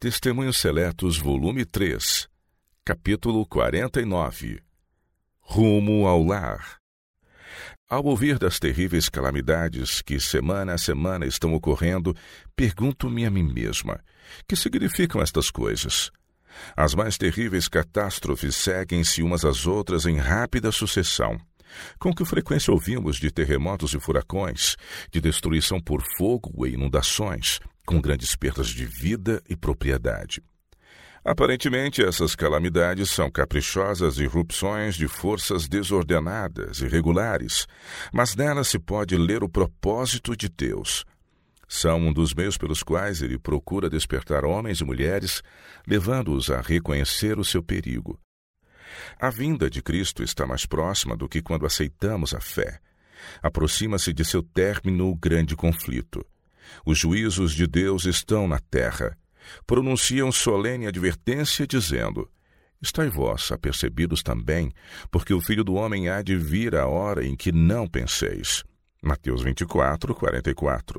Testemunhos Seletos, volume 3, capítulo 49. Rumo ao lar. Ao ouvir das terríveis calamidades que semana a semana estão ocorrendo, pergunto-me a mim mesma: que significam estas coisas? As mais terríveis catástrofes seguem-se umas às outras em rápida sucessão. Com que frequência ouvimos de terremotos e furacões, de destruição por fogo e inundações, com grandes perdas de vida e propriedade. Aparentemente, essas calamidades são caprichosas irrupções de forças desordenadas, irregulares, mas nelas se pode ler o propósito de Deus. São um dos meios pelos quais Ele procura despertar homens e mulheres, levando-os a reconhecer o seu perigo. A vinda de Cristo está mais próxima do que quando aceitamos a fé. Aproxima-se de seu término o grande conflito. Os juízos de Deus estão na terra. Pronunciam solene advertência, dizendo: estai vós apercebidos também, porque o Filho do Homem há de vir a hora em que não penseis. Mateus 24, 44.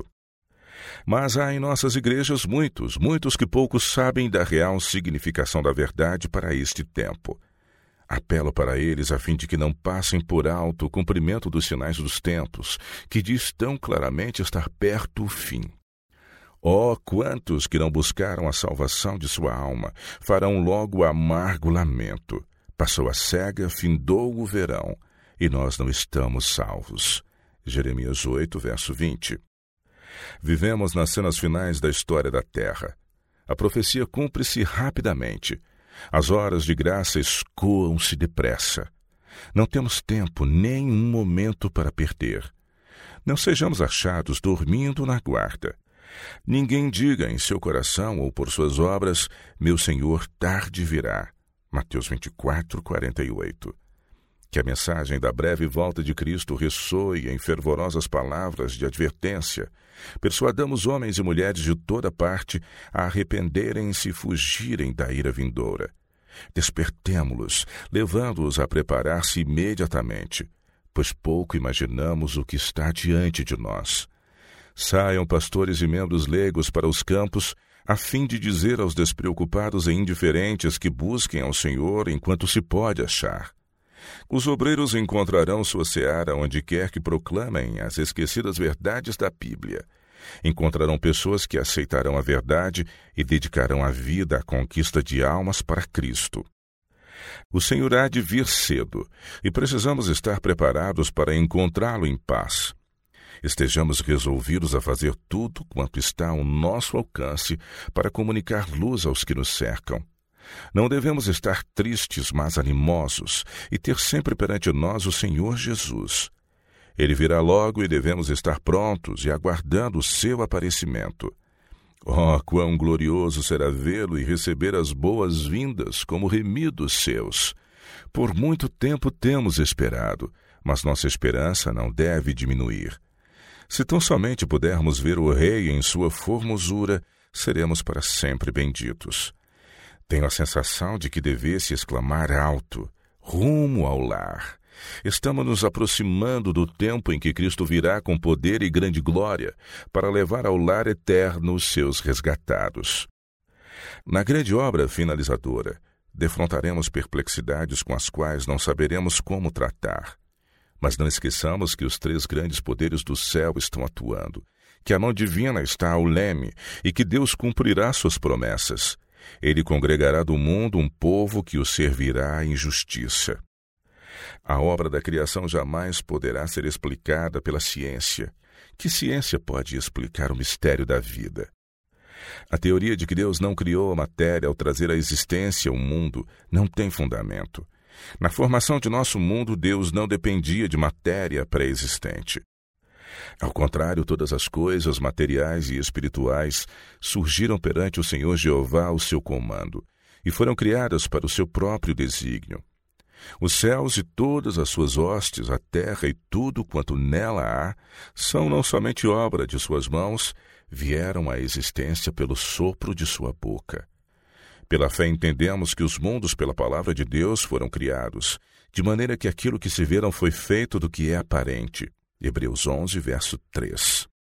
Mas há em nossas igrejas muitos que pouco sabem da real significação da verdade para este tempo. Apelo para eles a fim de que não passem por alto o cumprimento dos sinais dos tempos, que diz tão claramente estar perto o fim. Oh, quantos que não buscaram a salvação de sua alma, farão logo amargo lamento. Passou a cega, findou o verão, e nós não estamos salvos. Jeremias 8, verso 20. Vivemos nas cenas finais da história da Terra. A profecia cumpre-se rapidamente. As horas de graça escoam-se depressa. Não temos tempo, nem um momento para perder. Não sejamos achados dormindo na guarda. Ninguém diga em seu coração ou por suas obras: meu Senhor tarde virá. Mateus 24, 48. Que a mensagem da breve volta de Cristo ressoe em fervorosas palavras de advertência. Persuadamos homens e mulheres de toda parte a arrependerem-se e fugirem da ira vindoura. Despertemo-los, levando-os a preparar-se imediatamente, pois pouco imaginamos o que está diante de nós. Saiam pastores e membros leigos para os campos, a fim de dizer aos despreocupados e indiferentes que busquem ao Senhor enquanto se pode achar. Os obreiros encontrarão sua seara onde quer que proclamem as esquecidas verdades da Bíblia. Encontrarão pessoas que aceitarão a verdade e dedicarão a vida à conquista de almas para Cristo. O Senhor há de vir cedo, e precisamos estar preparados para encontrá-lo em paz. Estejamos resolvidos a fazer tudo quanto está ao nosso alcance para comunicar luz aos que nos cercam. Não devemos estar tristes, mas animosos, e ter sempre perante nós o Senhor Jesus. Ele virá logo e devemos estar prontos e aguardando o seu aparecimento. Oh, quão glorioso será vê-lo e receber as boas-vindas como remidos seus! Por muito tempo temos esperado, mas nossa esperança não deve diminuir. Se tão somente pudermos ver o Rei em sua formosura, seremos para sempre benditos. Tenho a sensação de que devesse exclamar alto: rumo ao lar. Estamos nos aproximando do tempo em que Cristo virá com poder e grande glória para levar ao lar eterno os seus resgatados. Na grande obra finalizadora, defrontaremos perplexidades com as quais não saberemos como tratar. Mas não esqueçamos que os 3 grandes poderes do céu estão atuando, que a mão divina está ao leme e que Deus cumprirá suas promessas. Ele congregará do mundo um povo que o servirá em justiça. A obra da criação jamais poderá ser explicada pela ciência. Que ciência pode explicar o mistério da vida? A teoria de que Deus não criou a matéria ao trazer à existência o mundo não tem fundamento. Na formação de nosso mundo, Deus não dependia de matéria pré-existente. Ao contrário, todas as coisas materiais e espirituais surgiram perante o Senhor Jeová ao seu comando e foram criadas para o seu próprio desígnio. Os céus e todas as suas hostes, a terra e tudo quanto nela há, são não somente obra de suas mãos, vieram à existência pelo sopro de sua boca. Pela fé entendemos que os mundos pela palavra de Deus foram criados, de maneira que aquilo que se vê não foi feito do que é aparente. Hebreus 11, verso 3.